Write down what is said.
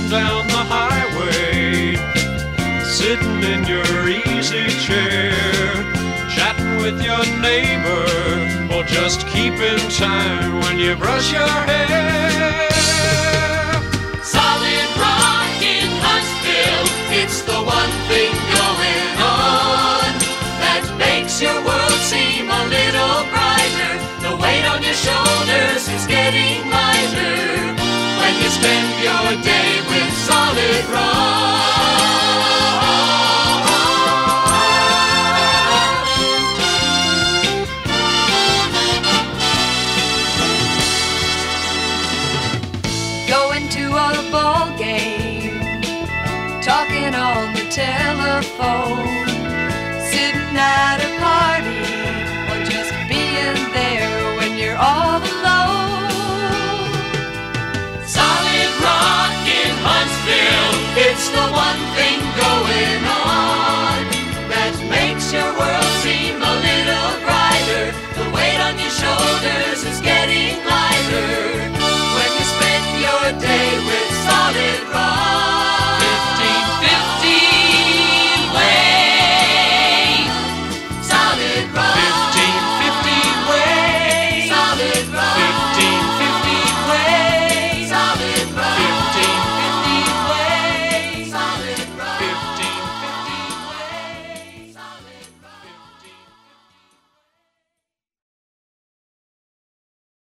down the highway, sitting in your easy chair, chatting with your neighbor, or just keeping time when you brush your hair. Solid Rock in Huntsville, it's the one thing going on that makes your world seem a little brighter. The weight on your shoulders is getting lighter when you spend your day with Solid Rock. Going to a ball game, talking on the telephone, sitting at a party